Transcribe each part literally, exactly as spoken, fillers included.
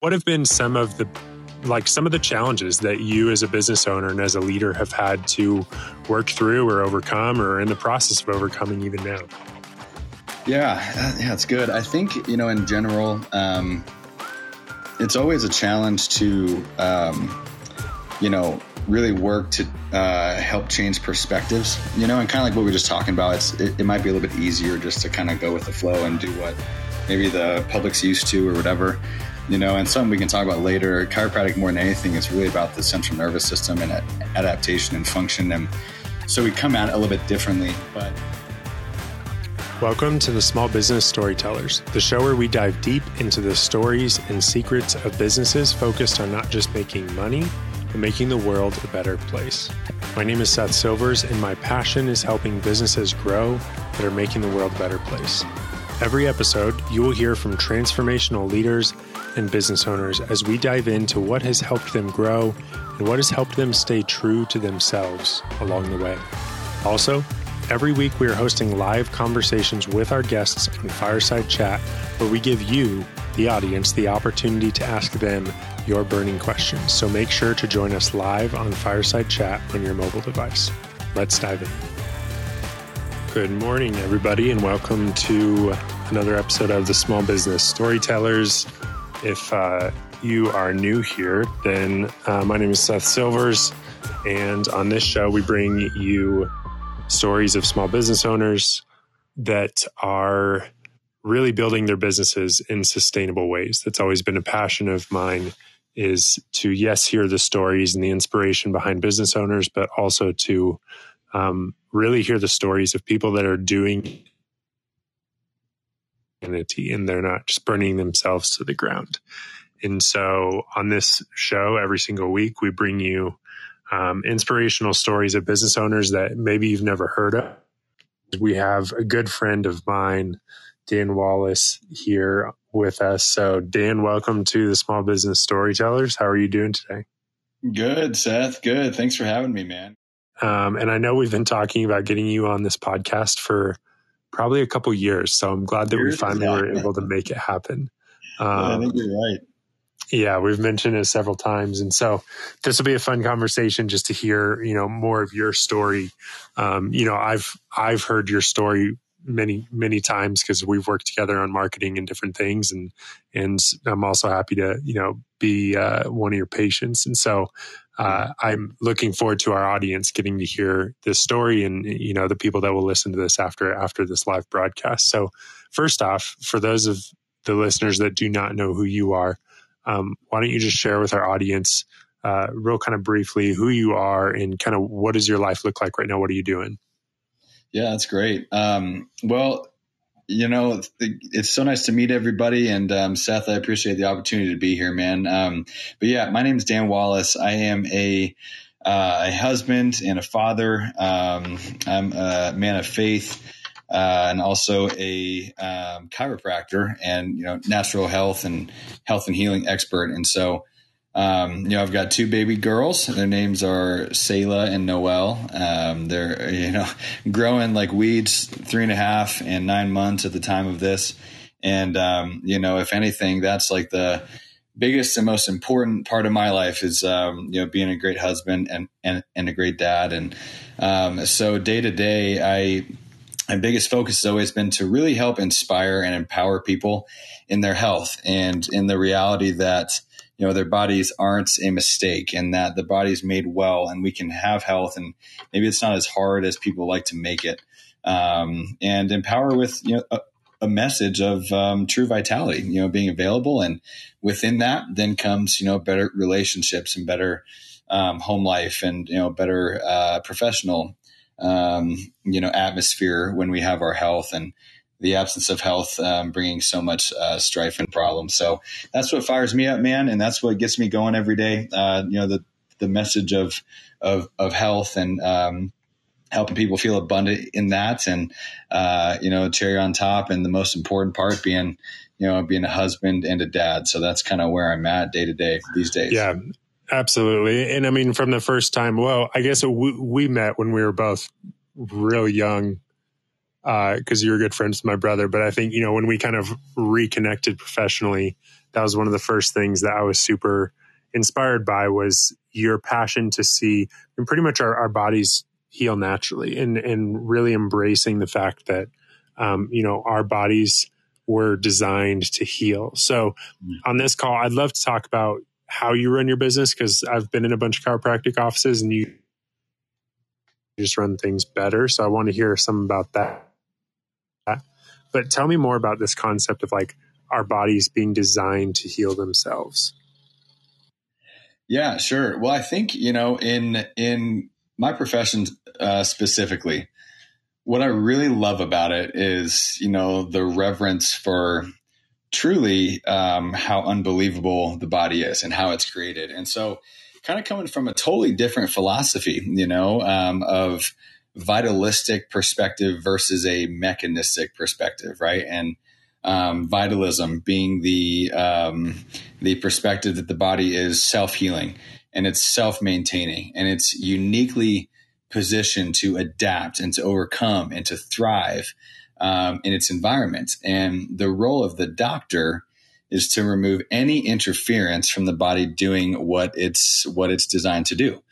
What have been some of the like some of the challenges that you as a business owner and as a leader have had to work through or overcome or in the process of overcoming even now? Yeah, yeah, it's good. I think, you know, in general, um, it's always a challenge to, um, you know, really work to uh, help change perspectives, you know, and kind of like what we were just talking about, it's, it, it might be a little bit easier just to kind of go with the flow and do what maybe the public's used to or whatever. You know, and something we can talk about later. Chiropractic, more than anything, is really about the central nervous system and adaptation and function. And so we come at it a little bit differently. But welcome to the Small Business Storytellers, the show where we dive deep into the stories and secrets of businesses focused on not just making money, but making the world a better place. My name is Seth Silvers, and my passion is helping businesses grow that are making the world a better place. Every episode, you will hear from transformational leaders and business owners as we dive into what has helped them grow and what has helped them stay true to themselves along the way. Also, every week we are hosting live conversations with our guests on Fireside Chat, where we give you, the audience, the opportunity to ask them your burning questions. So make sure to join us live on Fireside Chat on your mobile device. Let's dive in. Good morning, everybody, and welcome to another episode of the Small Business Storytellers. If uh, you are new here, then uh, my name is Seth Silvers, and on this show, we bring you stories of small business owners that are really building their businesses in sustainable ways. That's always been a passion of mine, is to, yes, hear the stories and the inspiration behind business owners, but also to um, really hear the stories of people that are doing and they're not just burning themselves to the ground. And so on this show, every single week, we bring you um, inspirational stories of business owners that maybe you've never heard of. We have a good friend of mine, Dan Wallace, here with us. So Dan, welcome to the Small Business Storytellers. How are you doing today? Good, Seth. Good. Thanks for having me, man. Um, and I know we've been talking about getting you on this podcast for probably a couple years. So I'm glad that we finally yeah. were able to make it happen. Um, yeah, I think you're right. Yeah, we've mentioned it several times. And so this will be a fun conversation just to hear, you know, more of your story. Um, you know, I've, I've heard your story many, many times because we've worked together on marketing and different things. And, and I'm also happy to, you know, be uh, one of your patients. And so uh, I'm looking forward to our audience getting to hear this story and, you know, the people that will listen to this after, after this live broadcast. So first off, for those of the listeners that do not know who you are, um, why don't you just share with our audience uh, real kind of briefly who you are and kind of what does your life look like right now? What are you doing? Yeah, that's great. Um, well, you know, it's so nice to meet everybody. And um, Seth, I appreciate the opportunity to be here, man. Um, but yeah, my name is Dan Wallace. I am a, uh, a husband and a father. Um, I'm a man of faith uh, and also a um, chiropractor and, you know, natural health and health and healing expert. And so, Um, you know, I've got two baby girls. Their names are Sayla and Noelle. Um, they're, you know, growing like weeds, three and a half and nine months at the time of this. And, um, you know, if anything, that's like the biggest and most important part of my life is, um, you know, being a great husband and, and, and a great dad. And, um, so day to day, I, my biggest focus has always been to really help inspire and empower people in their health and in the reality that, you know, their bodies aren't a mistake and that the body is made well and we can have health and maybe it's not as hard as people like to make it. Um, and empower with, you know, a, a message of um, true vitality, you know, being available. And within that then comes, you know, better relationships and better um, home life and, you know, better uh, professional, um, you know, atmosphere when we have our health and the absence of health um, bringing so much uh, strife and problems. So that's what fires me up, man. And that's what gets me going every day. Uh, you know, the, the message of, of, of health and um, helping people feel abundant in that. And, uh, you know, cherry on top. And the most important part being, you know, being a husband and a dad. So that's kind of where I'm at day to day these days. Yeah, absolutely. And I mean, from the first time, well, I guess we, we met when we were both real young. because uh, you were good friends with my brother. But I think, you know, when we kind of reconnected professionally, that was one of the first things that I was super inspired by, was your passion to see and pretty much our, our bodies heal naturally, and, and really embracing the fact that, um, you know, our bodies were designed to heal. So on this call, I'd love to talk about how you run your business, because I've been in a bunch of chiropractic offices and you just run things better. So I want to hear some about that. But tell me more about this concept of like our bodies being designed to heal themselves. Yeah, sure. Well, I think, you know, in, in my profession uh, specifically, what I really love about it is, you know, the reverence for truly um, how unbelievable the body is and how it's created. And so kind of coming from a totally different philosophy, you know, um, of vitalistic perspective versus a mechanistic perspective, right? And um, vitalism being the um, the perspective that the body is self-healing and it's self-maintaining and it's uniquely positioned to adapt and to overcome and to thrive um, in its environment. And the role of the doctor is to remove any interference from the body doing what it's what it's designed to do,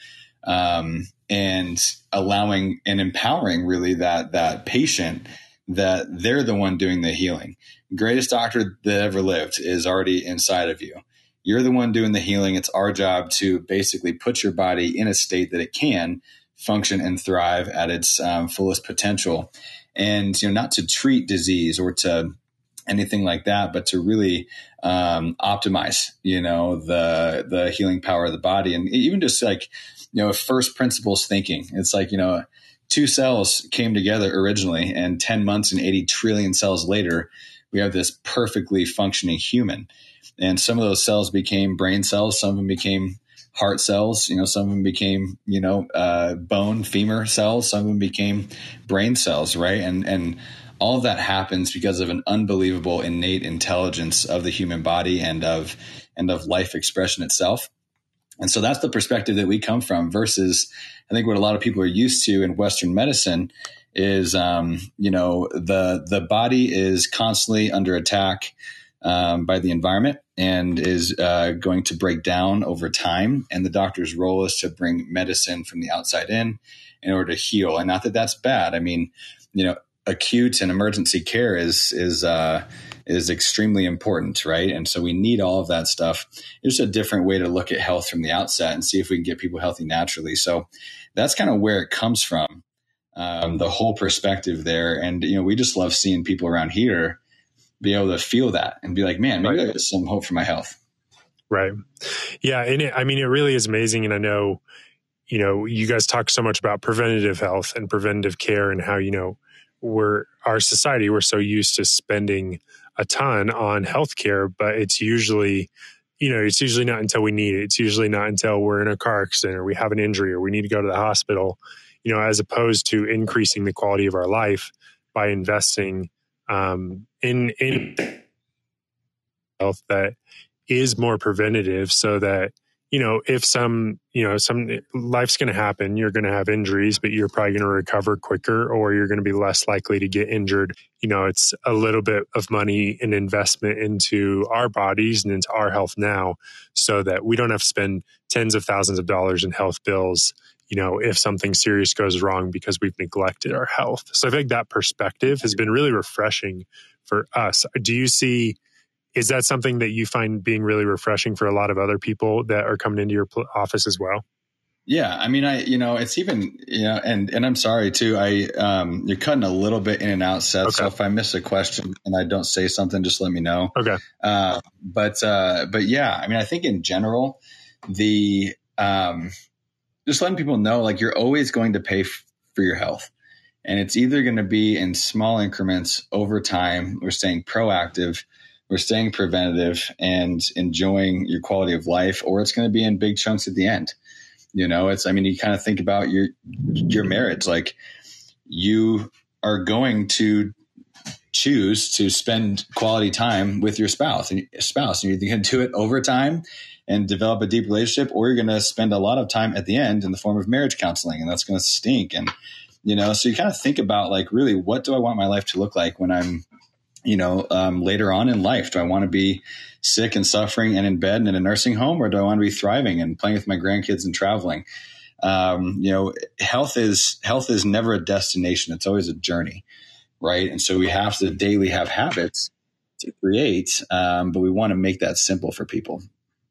um, and allowing and empowering really that that patient that they're the one doing the healing. Greatest doctor that ever lived is already inside of you. You're the one doing the healing. It's our job to basically put your body in a state that it can function and thrive at its um, fullest potential, and you know, not to treat disease or to anything like that, but to really um, optimize, you know, the the healing power of the body, and even just like, you know, first principles thinking. It's like, you know, two cells came together originally, and ten months and eighty trillion cells later, we have this perfectly functioning human. And some of those cells became brain cells, some of them became heart cells, you know, some of them became, you know, uh, bone, femur cells, some of them became brain cells, right? And and all of that happens because of an unbelievable innate intelligence of the human body and of and of life expression itself. And so that's the perspective that we come from, versus I think what a lot of people are used to in Western medicine is, um, you know, the the body is constantly under attack um, by the environment and is uh, going to break down over time. And the doctor's role is to bring medicine from the outside in in order to heal. And not that that's bad. I mean, you know, acute and emergency care is is uh, is extremely important, right? And so we need all of that stuff. It's a different way to look at health from the outset and see if we can get people healthy naturally. So that's kind of where it comes from, um, the whole perspective there. And you know, we just love seeing people around here be able to feel that and be like, man, maybe Right. there's some hope for my health. Right. Yeah. And it, I mean, it really is amazing. And I know, you know, you guys talk so much about preventative health and preventative care and how, you know, we're our society, we're so used to spending a ton on healthcare, but it's usually, you know, it's usually not until we need it. It's usually not until we're in a car accident or we have an injury or we need to go to the hospital, you know, as opposed to increasing the quality of our life by investing um, in, in health that is more preventative, so that, you know, if some, you know, some life's going to happen, you're going to have injuries, but you're probably going to recover quicker, or you're going to be less likely to get injured. You know, it's a little bit of money and investment into our bodies and into our health now, so that we don't have to spend tens of thousands of dollars in health bills, you know, if something serious goes wrong because we've neglected our health. So I think that perspective has been really refreshing for us. Do you see, is that something that you find being really refreshing for a lot of other people that are coming into your office as well? Yeah. I mean, I, you know, it's even, you know, and, and I'm sorry too, I, um, you're cutting a little bit in and out, Seth. Okay. So if I miss a question and I don't say something, just let me know. Okay. Uh, but, uh, but yeah, I mean, I think in general, the, um, just letting people know, like, you're always going to pay f- for your health, and it's either going to be in small increments over time. We're staying proactive, we're staying preventative and enjoying your quality of life, or it's going to be in big chunks at the end. You know, it's, I mean, you kind of think about your, your marriage, like you are going to choose to spend quality time with your spouse and spouse. And you're going to do it over time and develop a deep relationship, or you're going to spend a lot of time at the end in the form of marriage counseling, and that's going to stink. And, you know, so you kind of think about like, really, what do I want my life to look like when I'm, you know, um, later on in life? Do I want to be sick and suffering and in bed and in a nursing home, or do I want to be thriving and playing with my grandkids and traveling? Um, you know, health is, health is never a destination. It's always a journey. Right. And so we have to daily have habits to create, um, but we want to make that simple for people.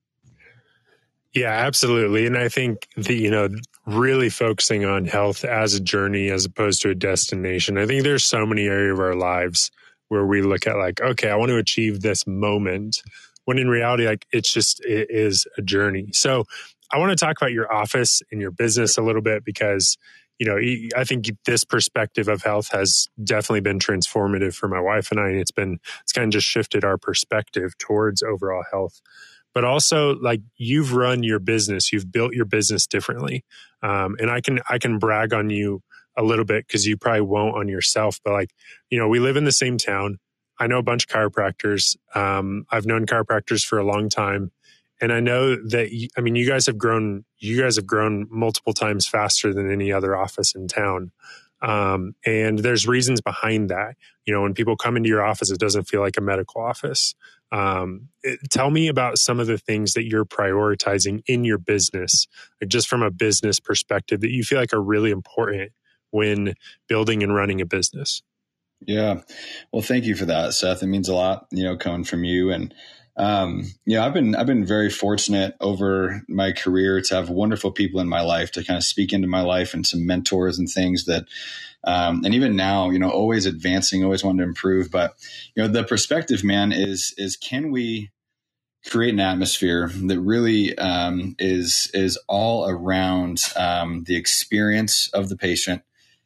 Yeah, absolutely. And I think the, you know, really focusing on health as a journey as opposed to a destination. I think there's so many areas of our lives where we look at like, okay, I want to achieve this moment, when in reality, like it's just, it is a journey. So I want to talk about your office and your business a little bit, because you know, I think this perspective of health has definitely been transformative for my wife and I. And it's been, it's kind of just shifted our perspective towards overall health. But also, like, you've run your business, you've built your business differently. Um, and I can, I can brag on you a little bit, because you probably won't on yourself. But like, you know, we live in the same town. I know a bunch of chiropractors. Um, I've known chiropractors for a long time. And I know that, I mean, you guys have grown, you guys have grown multiple times faster than any other office in town. Um, and there's reasons behind that. You know, when people come into your office, it doesn't feel like a medical office. Um, it, tell me about some of the things that you're prioritizing in your business, like just from a business perspective, that you feel like are really important when building and running a business. Yeah. Well, thank you for that, Seth. It means a lot, you know, coming from you. And Um, yeah, I've been, I've been very fortunate over my career to have wonderful people in my life to kind of speak into my life, and some mentors and things that, um, and even now, you know, always advancing, always wanting to improve. But, you know, the perspective, man, is, is can we create an atmosphere that really, um, is, is all around, um, the experience of the patient,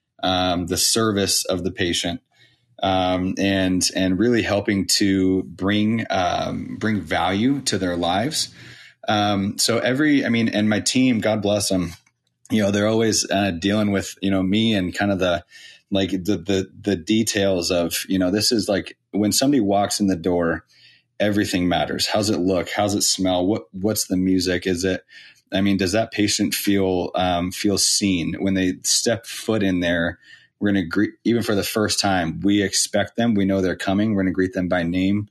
um, the service of the patient, Um, and and really helping to bring um, bring value to their lives. Um, so every, I mean, and my team, God bless them, you know, they're always uh, dealing with, you know, me and kind of the like the the the details of, you know, this is like when somebody walks in the door, everything matters. How's it look? How's it smell? What what's the music? Is it? I mean, does that patient feel um, feel seen when they step foot in there? We're going to greet, even for the first time, we expect them. We know they're coming. We're going to greet them by name.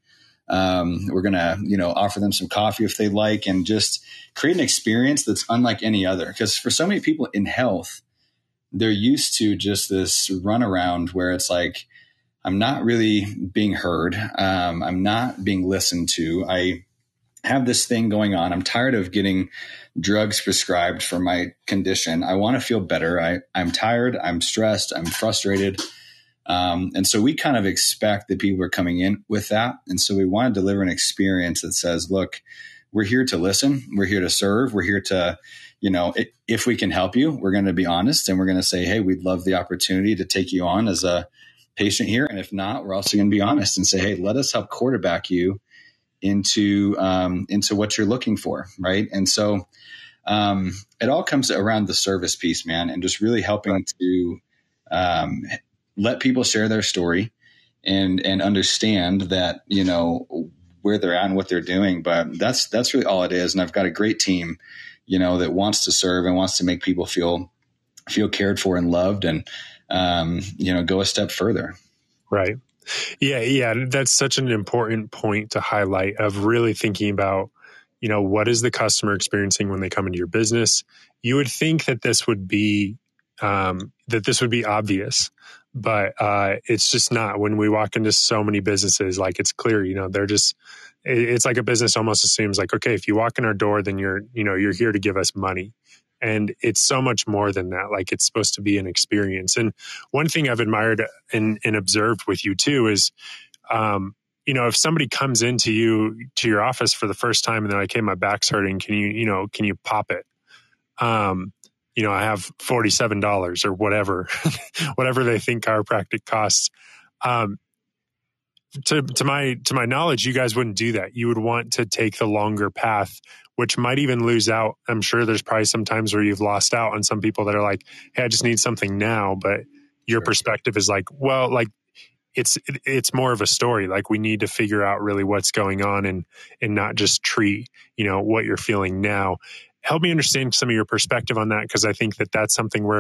Um, we're going to, you know, offer them some coffee if they like, and just create an experience that's unlike any other. Because for so many people in health, they're used to just this runaround where it's like, I'm not really being heard. Um, I'm not being listened to. I have this thing going on. I'm tired of getting drugs prescribed for my condition. I want to feel better. I, I'm tired. I'm stressed. I'm frustrated. Um, and so we kind of expect that people are coming in with that. And so we want to deliver an experience that says, look, we're here to listen. We're here to serve. We're here to, you know, it, if we can help you, we're going to be honest, and we're going to say, hey, we'd love the opportunity to take you on as a patient here. And if not, we're also going to be honest and say, hey, let us help quarterback you into, um, into what you're looking for. Right. And so, um, it all comes around the service piece, man, and just really helping right. to, um, let people share their story and, and understand that, you know, where they're at and what they're doing. But that's, that's really all it is. And I've got a great team, you know, that wants to serve and wants to make people feel, feel cared for and loved, and, um, you know, go a step further. Right. Yeah. Yeah. That's such an important point to highlight, of really thinking about, you know, what is the customer experiencing when they come into your business? You would think that this would be, um, that this would be obvious, but, uh, it's just not. When we walk into so many businesses, like, it's clear, you know, they're just, it's like a business almost assumes like, okay, if you walk in our door, then you're, you know, you're here to give us money. And it's so much more than that. Like, it's supposed to be an experience. And one thing I've admired and, and observed with you too is, um, you know, if somebody comes into you, to your office for the first time and they're like, hey, my back's hurting. Can you, you know, can you pop it? Um, you know, I have forty-seven dollars or whatever, whatever they think chiropractic costs. Um, to, to my, to my knowledge, you guys wouldn't do that. You would want to take the longer path, which might even lose out. I'm sure there's probably some times where you've lost out on some people that are like, hey, I just need something now. But your perspective is like, well, like, it's, it's more of a story. Like, we need to figure out really what's going on, and, and not just treat, you know, what you're feeling now. Help me understand some of your perspective on that, because I think that that's something where,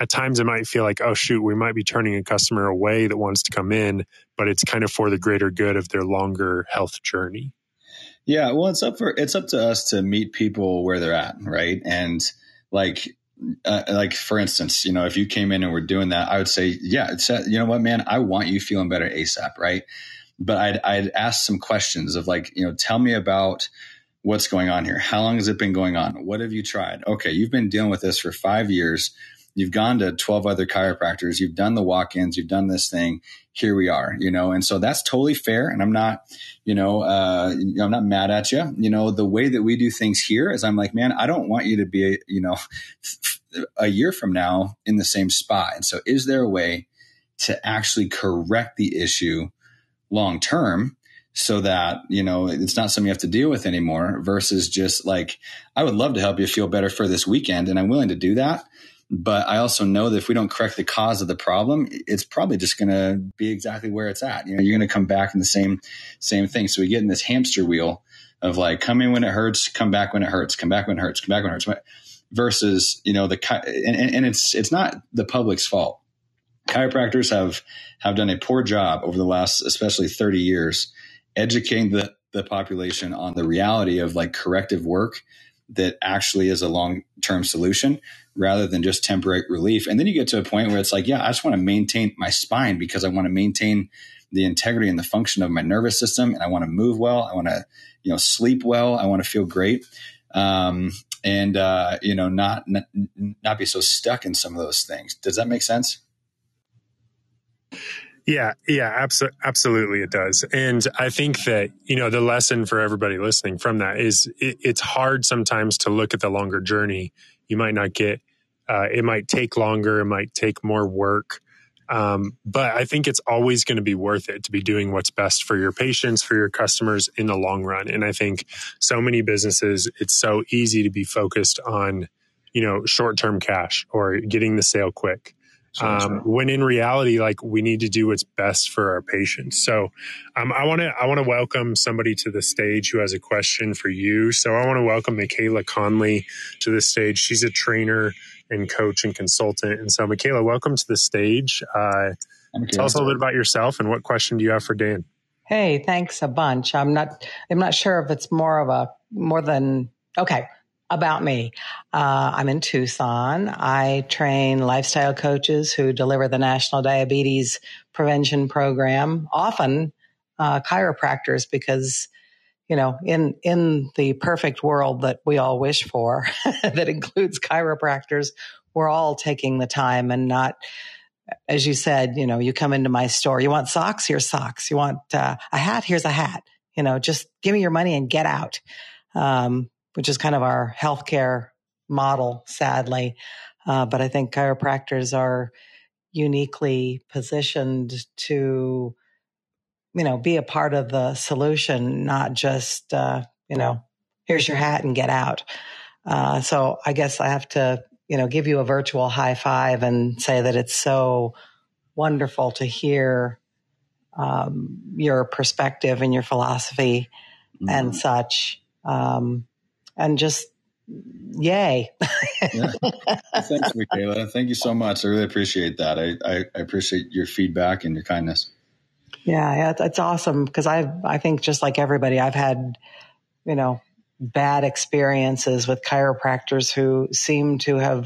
at times it might feel like, oh, shoot, we might be turning a customer away that wants to come in, but it's kind of for the greater good of their longer health journey. Yeah, well, it's up for it's up to us to meet people where they're at, right? And like, uh, like for instance, you know, if you came in and we're doing that, I would say, yeah, it's, you know what, man, I want you feeling better ASAP, right? But I'd I'd ask some questions of like, you know, tell me about what's going on here. How long has it been going on? What have you tried? Okay, you've been dealing with this for five years. You've gone to twelve other chiropractors. You've done the walk-ins. You've done this thing. Here we are, you know, and so that's totally fair. And I'm not, you know, uh, I'm not mad at you. You know, the way that we do things here is I'm like, man, I don't want you to be, you know, a year from now in the same spot. And so is there a way to actually correct the issue long-term so that, you know, it's not something you have to deal with anymore versus just like, I would love to help you feel better for this weekend and I'm willing to do that. But I also know that if we don't correct the cause of the problem, it's probably just going to be exactly where it's at. You know, you're going to come back in the same, same thing. So we get in this hamster wheel of like, come in when it hurts, come back when it hurts, come back when it hurts, come back when it hurts, versus, you know, the, and, and it's, it's not the public's fault. Chiropractors have, have done a poor job over the last, especially thirty years, educating the, the population on the reality of like corrective work that actually is a long-term solution rather than just temporary relief. And then you get to a point where it's like, yeah, I just want to maintain my spine because I want to maintain the integrity and the function of my nervous system. And I want to move well. I want to, you know, sleep well. I want to feel great. Um, and, uh, you know, not, not, not be so stuck in some of those things. Does that make sense? Yeah, yeah, abso- absolutely it does. And I think that, you know, the lesson for everybody listening from that is it, it's hard sometimes to look at the longer journey. You might not get, uh, it might take longer, it might take more work. Um, but I think it's always going to be worth it to be doing what's best for your patients, for your customers in the long run. And I think so many businesses, it's so easy to be focused on, you know, short-term cash or getting the sale quick. Sure, um, sure. When in reality, like we need to do what's best for our patients. So, um, I want to, I want to welcome somebody to the stage who has a question for you. So I want to welcome Michaela Conley to the stage. She's a trainer and coach and consultant. And so Michaela, welcome to the stage. Uh, tell us a little bit about yourself and what question do you have for Dan? Hey, thanks a bunch. I'm not, I'm not sure if it's more of a, more than, okay. About me. Uh, I'm in Tucson. I train lifestyle coaches who deliver the National Diabetes Prevention Program, often uh, chiropractors, because, you know, in, in the perfect world that we all wish for, that includes chiropractors, we're all taking the time and not, as you said, you know, you come into my store, you want socks, here's socks. You want uh, a hat, here's a hat. You know, just give me your money and get out. Um, which is kind of our healthcare model, sadly. Uh, but I think chiropractors are uniquely positioned to, you know, be a part of the solution, not just, uh, you know, here's your hat and get out. Uh, so I guess I have to, you know, give you a virtual high five and say that it's so wonderful to hear um, your perspective and your philosophy mm-hmm. and such. Um, And just, yay. Yeah. Thanks, Michaela. Thank you so much. I really appreciate that. I, I, I appreciate your feedback and your kindness. Yeah, yeah, it's awesome because I I think just like everybody, I've had, you know, bad experiences with chiropractors who seem to have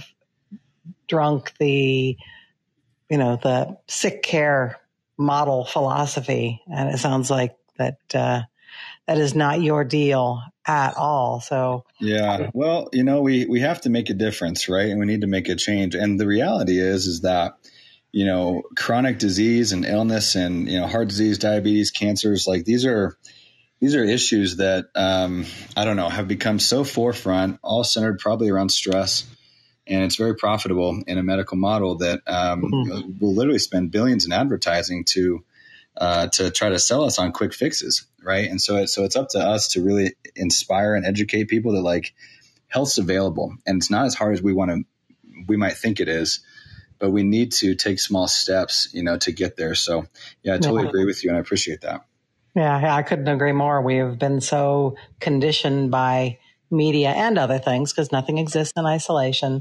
drunk the, you know, the sick care model philosophy. And it sounds like that uh, that is not your deal at all. So yeah, well, you know, we, we have to make a difference, right? And we need to make a change. And the reality is, is that, you know, chronic disease and illness and, you know, heart disease, diabetes, cancers, like these are, these are issues that, um, I don't know, have become so forefront, all centered probably around stress. And it's very profitable in a medical model that um, mm-hmm. will literally spend billions in advertising to, Uh, to try to sell us on quick fixes. Right. And so, it, so it's up to us to really inspire and educate people that like health's available and it's not as hard as we want to, we might think it is, but we need to take small steps, you know, to get there. So yeah, I totally yeah. agree with you. And I appreciate that. Yeah, yeah. I couldn't agree more. We have been so conditioned by media and other things because nothing exists in isolation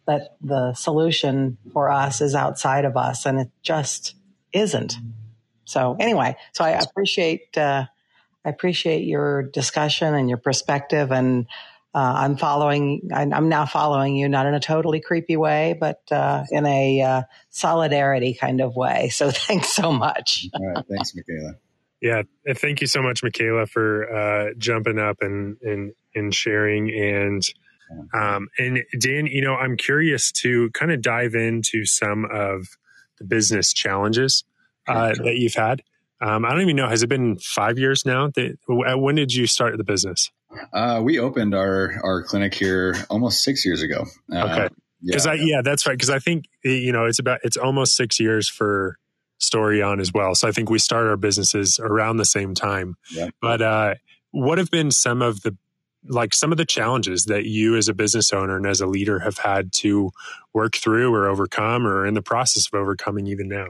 that the solution for us is outside of us, and it just isn't. So anyway, so I appreciate uh, I appreciate your discussion and your perspective, and uh, I'm following. I'm now following you, not in a totally creepy way, but uh, in a uh, solidarity kind of way. So thanks so much. All right, thanks, Michaela. Yeah, thank you so much, Michaela, for uh, jumping up and and and sharing. And um, and Dan, you know, I'm curious to kind of dive into some of the business challenges uh, that you've had. Um, I don't even know. Has it been five years now? That, when did you start the business? Uh, we opened our our clinic here almost six years ago. Uh, okay, because yeah. I yeah, that's right. Because I think you know it's about it's almost six years for StoryOn as well. So I think we started our businesses around the same time. Yeah. But uh, what have been some of the like some of the challenges that you as a business owner and as a leader have had to work through or overcome, or in the process of overcoming even now?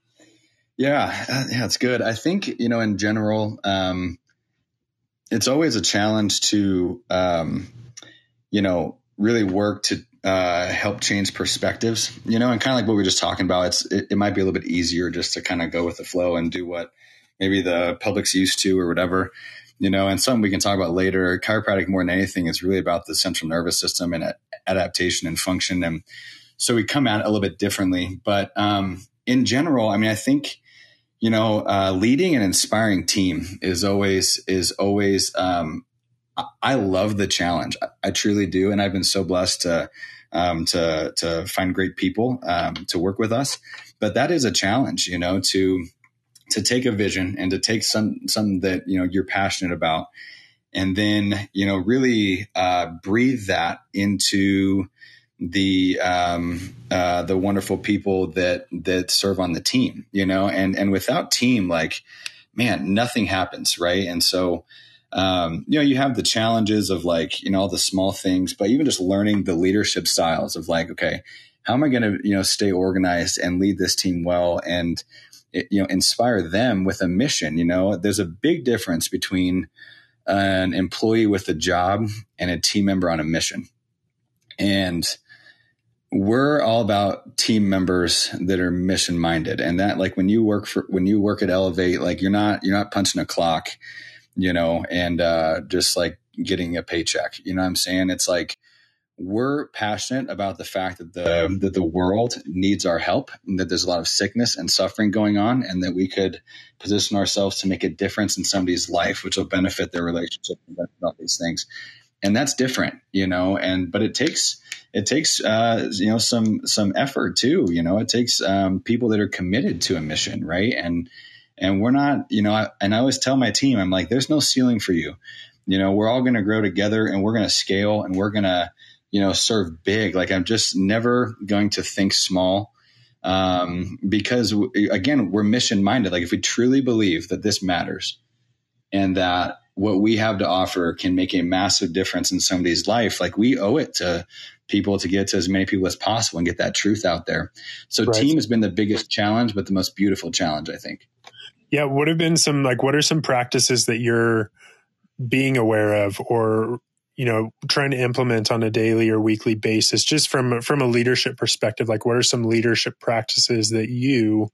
Yeah, uh, yeah, it's good. I think, you know, in general, um, it's always a challenge to, um, you know, really work to uh, help change perspectives, you know, and kind of like what we were just talking about. It's it, it might be a little bit easier just to kind of go with the flow and do what maybe the public's used to or whatever, you know, and something we can talk about later. Chiropractic, more than anything, is really about the central nervous system and adaptation and function. And so we come at it a little bit differently. But um, in general, I mean, I think, you know, uh, leading an inspiring team is always, is always, um, I, I love the challenge. I, I truly do. And I've been so blessed to, um, to, to find great people, um, to work with us. But that is a challenge, you know, to, to take a vision and to take some, something that, you know, you're passionate about, and then, you know, really, uh, breathe that into the, um, uh, the wonderful people that, that serve on the team, you know, and, and without team, like, man, nothing happens. Right. And so, um, you know, you have the challenges of like, you know, all the small things, but even just learning the leadership styles of like, okay, how am I going to, you know, stay organized and lead this team well and, it, you know, inspire them with a mission. You know, there's a big difference between an employee with a job and a team member on a mission. And we're all about team members that are mission minded. And that, like, when you work for, when you work at Elevate, like you're not, you're not punching a clock, you know, and, uh, just like getting a paycheck, you know what I'm saying? It's like, we're passionate about the fact that the, that the world needs our help, and that there's a lot of sickness and suffering going on, and that we could position ourselves to make a difference in somebody's life, which will benefit their relationship and benefit all these things. And that's different, you know, and, but it takes, it takes, uh, you know, some, some effort too, you know, it takes, um, people that are committed to a mission. Right. And, and we're not, you know, I, and I always tell my team, I'm like, there's no ceiling for you. You know, we're all going to grow together, and we're going to scale, and we're going to, you know, serve big. Like, I'm just never going to think small, um, because w- again, we're mission minded. Like, if we truly believe that this matters and that what we have to offer can make a massive difference in somebody's life, like, we owe it to people to get to as many people as possible and get that truth out there. So right. Team has been the biggest challenge, but the most beautiful challenge, I think. Yeah. What have been some, like, what are some practices that you're being aware of, or, you know, trying to implement on a daily or weekly basis, just from, from a leadership perspective? Like, what are some leadership practices that you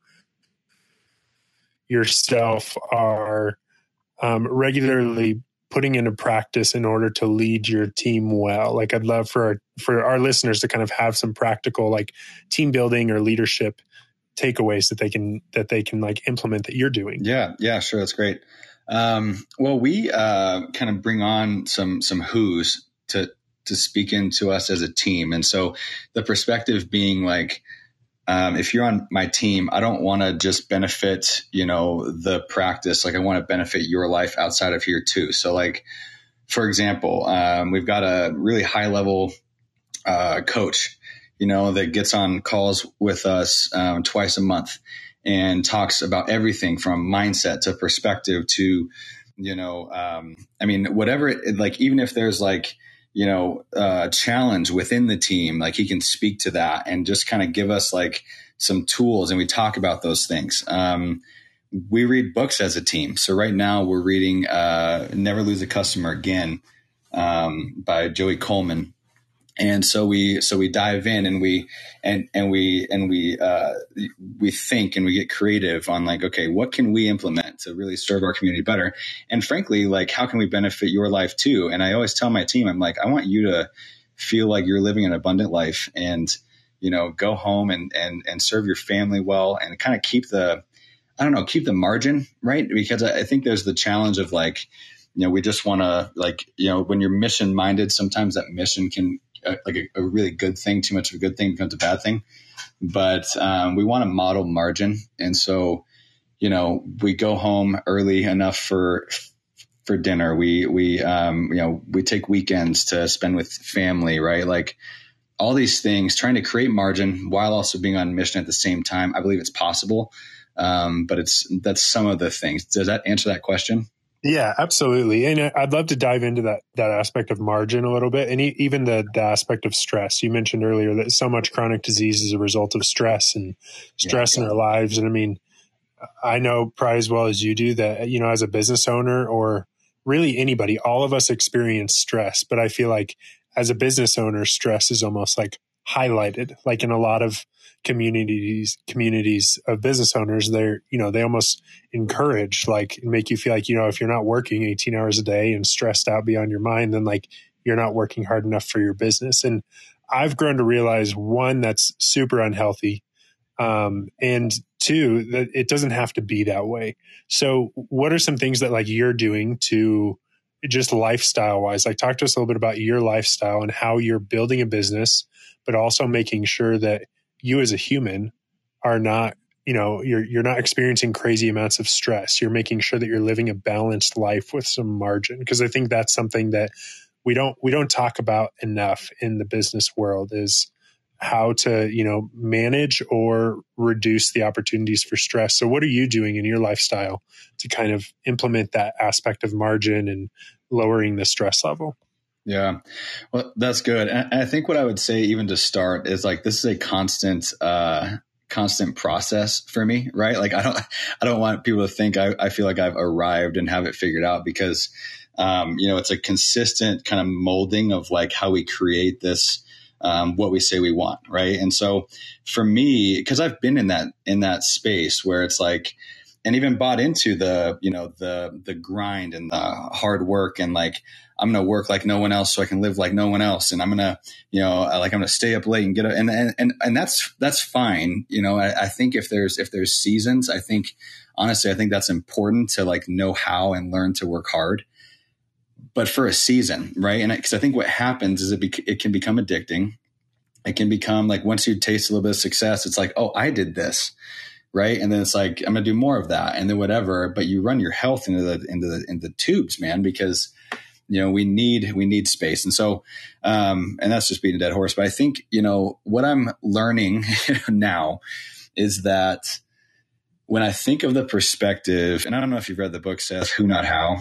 yourself are um, regularly putting into practice in order to lead your team well? Like, I'd love for our, for our listeners to kind of have some practical, like, team building or leadership takeaways that they can, that they can like implement that you're doing. Yeah. Yeah, sure. That's great. Um, well, we, uh, kind of bring on some, some who's to, to speak into us as a team. And so the perspective being like, um, if you're on my team, I don't want to just benefit, you know, the practice. Like, I want to benefit your life outside of here too. So, like, for example, um, we've got a really high level, uh, coach, you know, that gets on calls with us, um, twice a month, and talks about everything from mindset to perspective to, you know, um, I mean, whatever, it, like, even if there's like, you know, a uh, challenge within the team, like, he can speak to that and just kind of give us like some tools, and we talk about those things. Um, we read books as a team. So right now we're reading uh, Never Lose a Customer Again, um, by Joey Coleman. And so we, so we dive in and we, and, and we, and we, uh, we think and we get creative on like, okay, what can we implement to really serve our community better? And frankly, like, how can we benefit your life too? And I always tell my team, I'm like, I want you to feel like you're living an abundant life and, you know, go home and, and, and serve your family well and kind of keep the, I don't know, keep the margin, right? Because I, I think there's the challenge of like, you know, we just want to like, you know, when you're mission minded, sometimes that mission can, Uh, like a, a really good thing, too much of a good thing becomes a bad thing. But um, we want to model margin. And so, you know, we go home early enough for for dinner. We, we um, you know, we take weekends to spend with family, right? Like all these things, trying to create margin while also being on mission at the same time. I believe it's possible. Um, but it's that's some of the things. Does that answer that question? Yeah, absolutely. And I'd love to dive into that that aspect of margin a little bit and e- even the, the aspect of stress. You mentioned earlier that so much chronic disease is a result of stress and stress yeah, yeah. in our lives. And I mean, I know probably as well as you do that, you know, as a business owner or really anybody, all of us experience stress. But I feel like as a business owner, stress is almost like highlighted, like in a lot of communities, communities of business owners, they're, you know, they almost encourage, like make you feel like, you know, if you're not working eighteen hours a day and stressed out beyond your mind, then like you're not working hard enough for your business. And I've grown to realize one, that's super unhealthy. Um, and two, that it doesn't have to be that way. So what are some things that like you're doing to just lifestyle wise, like talk to us a little bit about your lifestyle and how you're building a business, but also making sure that you as a human are not, you know, you're, you're not experiencing crazy amounts of stress. You're making sure that you're living a balanced life with some margin. Cause I think that's something that we don't, we don't talk about enough in the business world is how to, you know, manage or reduce the opportunities for stress. So what are you doing in your lifestyle to kind of implement that aspect of margin and lowering the stress level? Yeah, well, that's good. And I think what I would say even to start is like, this is a constant, uh, constant process for me, right? Like I don't, I don't want people to think I, I feel like I've arrived and have it figured out because, um, you know, it's a consistent kind of molding of like how we create this, um, what we say we want. Right. And so for me, cause I've been in that, in that space where it's like, and even bought into the, you know, the, the grind and the hard work and like, I'm going to work like no one else so I can live like no one else. And I'm going to, you know, like I'm going to stay up late and get, a, and, and, and, and that's, that's fine. You know, I, I think if there's, if there's seasons, I think, honestly, I think that's important to like know how and learn to work hard, but for a season, right? And because I think what happens is it, bec- it can become addicting. It can become like, once you taste a little bit of success, it's like, oh, I did this. Right. And then it's like, I'm going to do more of that and then whatever, but you run your health into the, into the, into the tubes, man, because you know, we need, we need space. And so, um, and that's just being a dead horse. But I think, you know, what I'm learning now is that when I think of the perspective, and I don't know if you've read the book, Seth, Who Not How,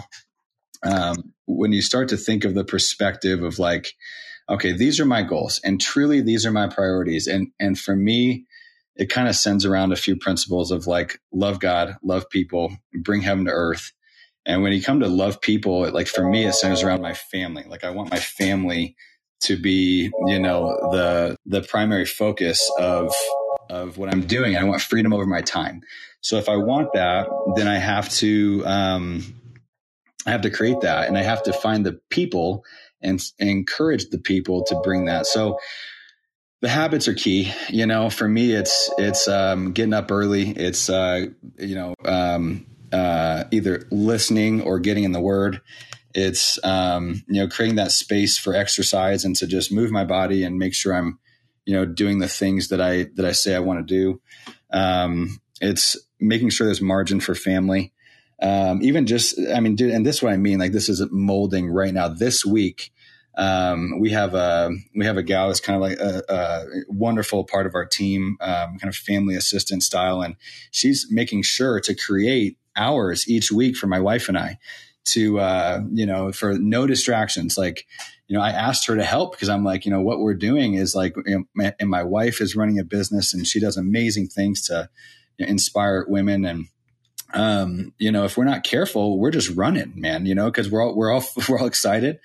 um, when you start to think of the perspective of like, okay, these are my goals and truly these are my priorities. And, and for me, it kind of sends around a few principles of like, love God, love people, bring heaven to earth. And when you come to love people, it, like for me, it centers around my family. Like I want my family to be, you know, the, the primary focus of, of what I'm doing. I want freedom over my time. So if I want that, then I have to, um, I have to create that and I have to find the people and, and encourage the people to bring that. So the habits are key. You know, for me, it's, it's, um, getting up early. It's, uh, you know, um, uh, either listening or getting in the word. It's, um, you know, creating that space for exercise and to just move my body and make sure I'm, you know, doing the things that I, that I say I want to do. Um, it's making sure there's margin for family. Um, even just, I mean, dude, and this is what I mean, like this is molding right now. This week, um, we have a, we have a gal that's kind of like a, a wonderful part of our team, um, kind of family assistant style. And she's making sure to create hours each week for my wife and I to, uh, you know, for no distractions. Like, you know, I asked her to help because I'm like, you know, what we're doing is like, you know, my, and my wife is running a business and she does amazing things to, you know, inspire women. And, um, you know, if we're not careful, we're just running, man, you know, cause we're all, we're all, we're all excited,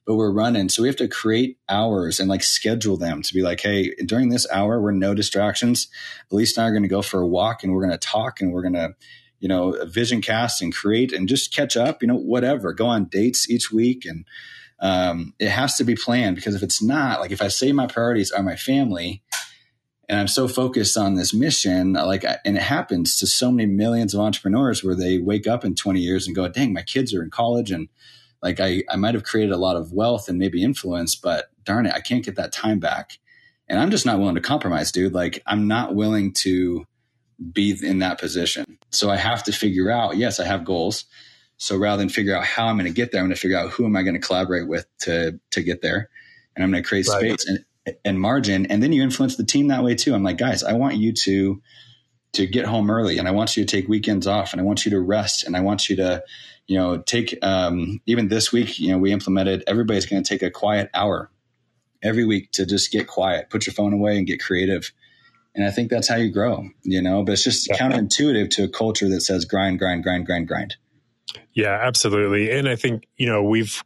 but we're running. So we have to create hours and like schedule them to be like, hey, during this hour, we're no distractions. Elise and I are going to go for a walk and we're going to talk and we're going to, you know, vision cast and create and just catch up, you know, whatever, go on dates each week. And um, it has to be planned, because if it's not, like if I say my priorities are my family and I'm so focused on this mission, like, and it happens to so many millions of entrepreneurs where they wake up in twenty years and go, dang, my kids are in college and like I, I might have created a lot of wealth and maybe influence, but darn it, I can't get that time back. And I'm just not willing to compromise, dude. Like I'm not willing to be in that position. So I have to figure out, yes, I have goals. So rather than figure out how I'm going to get there, I'm going to figure out who am I going to collaborate with to, to get there. And I'm going to create right. space and, and margin. And then you influence the team that way too. I'm like, guys, I want you to, to get home early, and I want you to take weekends off, and I want you to rest, and I want you to, you know, take, um, even this week, you know, we implemented, everybody's going to take a quiet hour every week to just get quiet, put your phone away and get creative. And I think that's how you grow, you know, but it's just yeah. counterintuitive to a culture that says grind, grind, grind, grind, grind. Yeah, absolutely. And I think, you know, we've,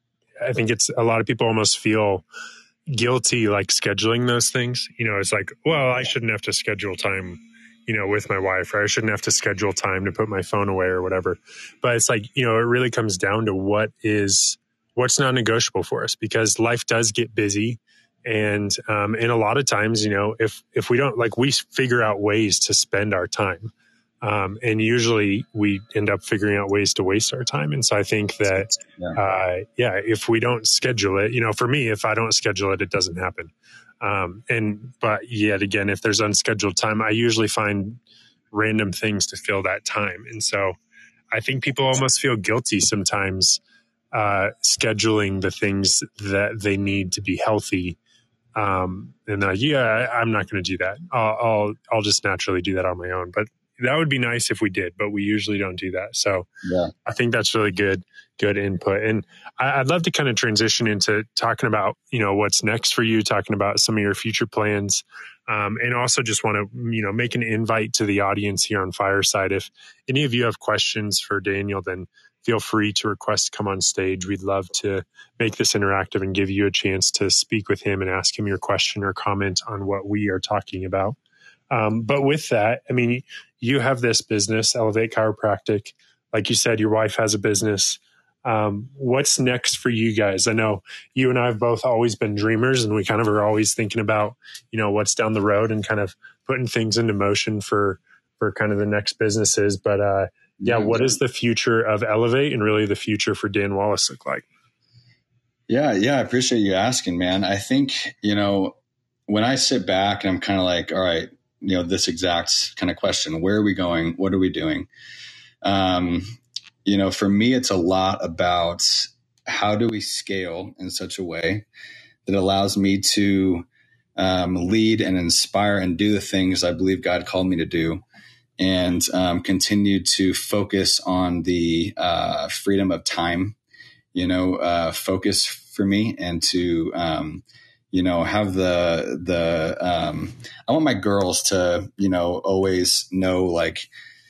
I think it's a lot of people almost feel guilty, like scheduling those things. You know, it's like, well, I shouldn't have to schedule time, you know, with my wife, or I shouldn't have to schedule time to put my phone away or whatever. But it's like, you know, it really comes down to what is, what's non-negotiable for us, because life does get busy. And, um, and a lot of times, you know, if, if we don't, like, we figure out ways to spend our time. Um, and usually we end up figuring out ways to waste our time. And so I think that, yeah. uh, yeah, if we don't schedule it, you know, for me, if I don't schedule it, it doesn't happen. Um, and, but yet again, if there's unscheduled time, I usually find random things to fill that time. And so I think people almost feel guilty sometimes, uh, scheduling the things that they need to be healthy. Um, and they're like, yeah, I'm not going to do that. I'll, I'll, I'll just naturally do that on my own. But that would be nice if we did, but we usually don't do that. So yeah. I think that's really good, good input. And I, I'd love to kind of transition into talking about, you know, what's next for you, talking about some of your future plans. Um, and also just want to, you know, make an invite to the audience here on Fireside. If any of you have questions for Daniel, then feel free to request to come on stage. We'd love to make this interactive and give you a chance to speak with him and ask him your question or comment on what we are talking about. Um, but with that, I mean, you have this business, Elevate Chiropractic. Like you said, your wife has a business. Um, what's next for you guys? I know you and I have both always been dreamers, and we kind of are always thinking about, you know, what's down the road and kind of putting things into motion for, for kind of the next businesses. But, uh, yeah, what does the future of Elevate and really the future for Dan Wallace look like? Yeah. Yeah. I appreciate you asking, man. I think, you know, when I sit back and I'm kind of like, all right, you know, this exact kind of question, where are we going? What are we doing? Um, you know, for me, it's a lot about how do we scale in such a way that allows me to um, lead and inspire and do the things I believe God called me to do, and um, continue to focus on the uh, freedom of time, you know, uh, focus for me, and to, um, you know, have the, the, um, I want my girls to, you know, always know like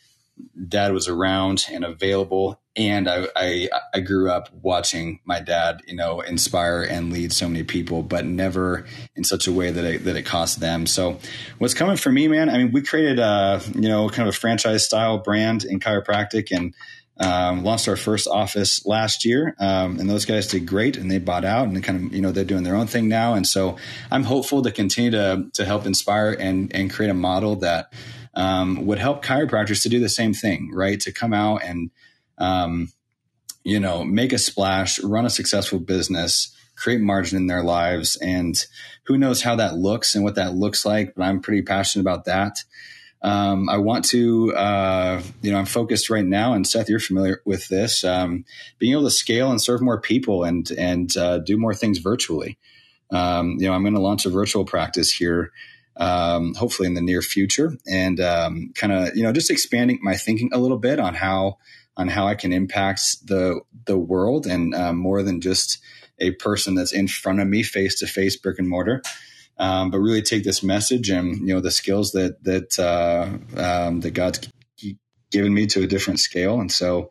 dad was around and available. And I, I, I grew up watching my dad, you know, inspire and lead so many people, but never in such a way that it, that it cost them. So what's coming for me, man, I mean, we created a, you know, kind of a franchise style brand in chiropractic, and Um, launched our first office last year. Um, and those guys did great, and they bought out, and they kind of, you know, they're doing their own thing now. And so I'm hopeful to continue to, to help inspire and, and create a model that, um, would help chiropractors to do the same thing, right? To come out and, um, you know, make a splash, run a successful business, create margin in their lives. And who knows how that looks and what that looks like, but I'm pretty passionate about that. Um, I want to, uh, you know, I'm focused right now, and Seth, you're familiar with this, um, being able to scale and serve more people and, and, uh, do more things virtually. Um, you know, I'm going to launch a virtual practice here, um, hopefully in the near future, and, um, kind of, you know, just expanding my thinking a little bit on how, on how I can impact the, the world, and, um, more than just a person that's in front of me face to face, brick and mortar. Um, but really take this message and, you know, the skills that, that, uh, um, that God's given me to a different scale. And so,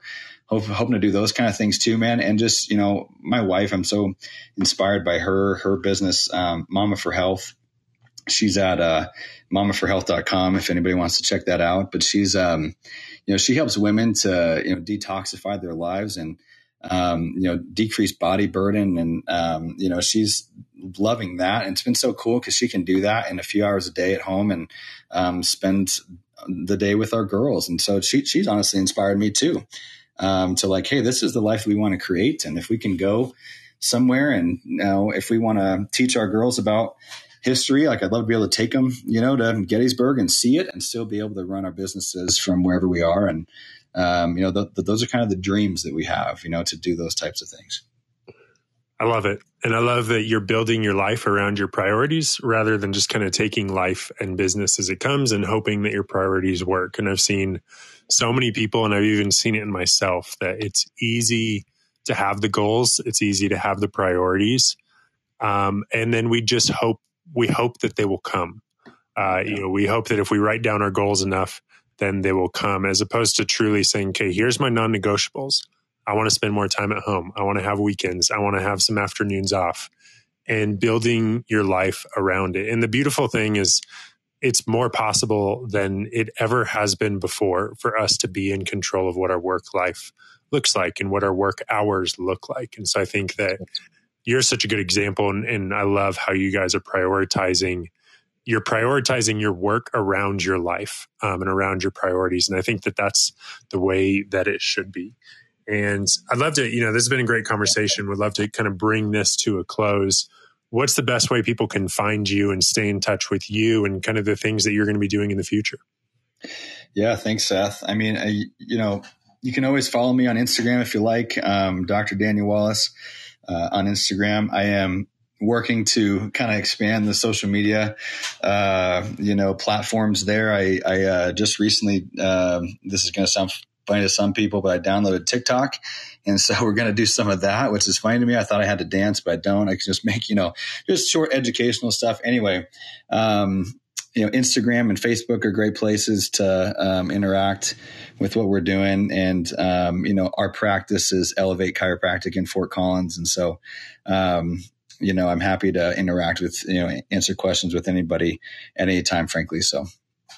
hope, hoping to do those kind of things too, man. And just, you know, my wife, I'm so inspired by her, her business, um, Mama for Health. She's at uh, mama for health dot com if anybody wants to check that out. But she's, um, you know, she helps women to, you know, detoxify their lives and, um, you know, decrease body burden. And, um, you know, she's loving that. And it's been so cool because she can do that in a few hours a day at home and um, spend the day with our girls. And so she, she's honestly inspired me too, um, to like, hey, this is the life we want to create. And if we can go somewhere and, you know, if we want to teach our girls about history, like I'd love to be able to take them, you know, to Gettysburg and see it and still be able to run our businesses from wherever we are. And, um, you know, the, the, those are kind of the dreams that we have, you know, to do those types of things. I love it. And I love that you're building your life around your priorities rather than just kind of taking life and business as it comes and hoping that your priorities work. And I've seen so many people, and I've even seen it in myself, that it's easy to have the goals. It's easy to have the priorities. Um, and then we just hope, we hope that they will come. Uh, you know, we hope that if we write down our goals enough, then they will come, as opposed to truly saying, okay, here's my non-negotiables. I want to spend more time at home. I want to have weekends. I want to have some afternoons off, and building your life around it. And the beautiful thing is it's more possible than it ever has been before for us to be in control of what our work life looks like and what our work hours look like. And so I think that you're such a good example. And, and I love how you guys are prioritizing, you're prioritizing your work around your life um, and around your priorities. And I think that that's the way that it should be. And I'd love to, you know, this has been a great conversation. Would love to kind of bring this to a close. What's the best way people can find you and stay in touch with you and kind of the things that you're going to be doing in the future? Yeah, thanks, Seth. I mean, I, you know, you can always follow me on Instagram if you like, um, Doctor Daniel Wallace. Uh, on Instagram. I am working to kind of expand the social media, uh, you know, platforms there. I, I uh, just recently, um, this is going to sound funny to some people, but I downloaded TikTok. And so we're going to do some of that, which is funny to me. I thought I had to dance, but I don't. I can just make, you know, just short educational stuff. Anyway, um, you know, Instagram and Facebook are great places to um, interact with what we're doing. And, um, you know, our practice is Elevate Chiropractic in Fort Collins. And so, um, you know, I'm happy to interact with, you know, answer questions with anybody at any time, frankly. So.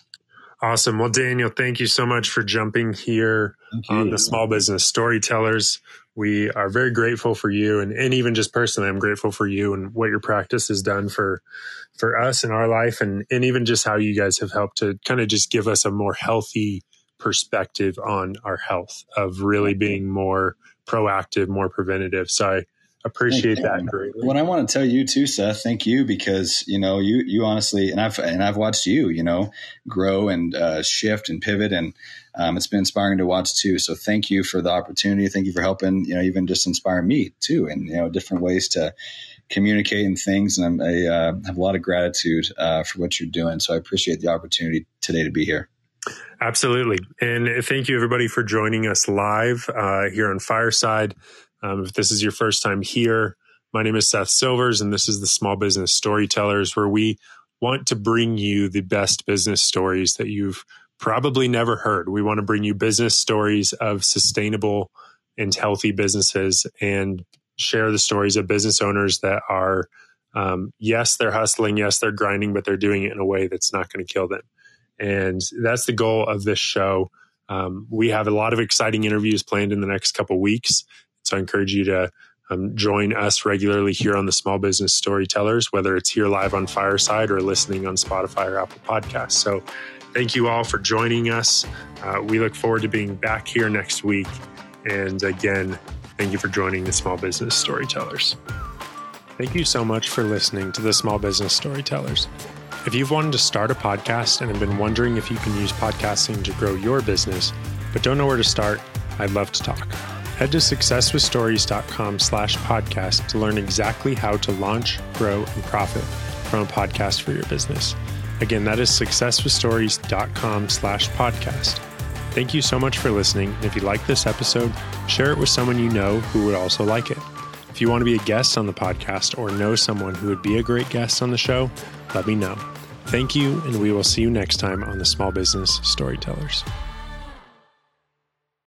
Awesome. Well, Daniel, thank you so much for jumping here on the Small Business Storytellers. We are very grateful for you. And, and even just personally, I'm grateful for you and what your practice has done for, for us in our life. And, and even just how you guys have helped to kind of just give us a more healthy perspective on our health, of really being more proactive, more preventative. So I appreciate that greatly. What I want to tell you too, Seth, thank you, because, you know, you, you honestly, and I've, and I've watched you, you know, grow and uh, shift and pivot. And um, it's been inspiring to watch too. So thank you for the opportunity. Thank you for helping, you know, even just inspire me too, and, you know, different ways to communicate and things. And I'm, I uh, have a lot of gratitude uh, for what you're doing. So I appreciate the opportunity today to be here. Absolutely. And thank you, everybody, for joining us live uh, here on Fireside. Um, if this is your first time here, my name is Seth Silvers, and this is the Small Business Storytellers, where we want to bring you the best business stories that you've probably never heard. We want to bring you business stories of sustainable and healthy businesses, and share the stories of business owners that are, um, yes, they're hustling, yes, they're grinding, but they're doing it in a way that's not going to kill them. And that's the goal of this show. Um, we have a lot of exciting interviews planned in the next couple of weeks. So I encourage you to um, join us regularly here on the Small Business Storytellers, whether it's here live on Fireside or listening on Spotify or Apple Podcasts. So thank you all for joining us. Uh, we look forward to being back here next week. And again, thank you for joining the Small Business Storytellers. Thank you so much for listening to the Small Business Storytellers. If you've wanted to start a podcast and have been wondering if you can use podcasting to grow your business, but don't know where to start, I'd love to talk. Head to successwithstories.com slash podcast to learn exactly how to launch, grow, and profit from a podcast for your business. Again, that is successwithstories.com slash podcast. Thank you so much for listening. And if you like this episode, share it with someone you know who would also like it. If you want to be a guest on the podcast or know someone who would be a great guest on the show, let me know. Thank you, and we will see you next time on the Small Business Storytellers.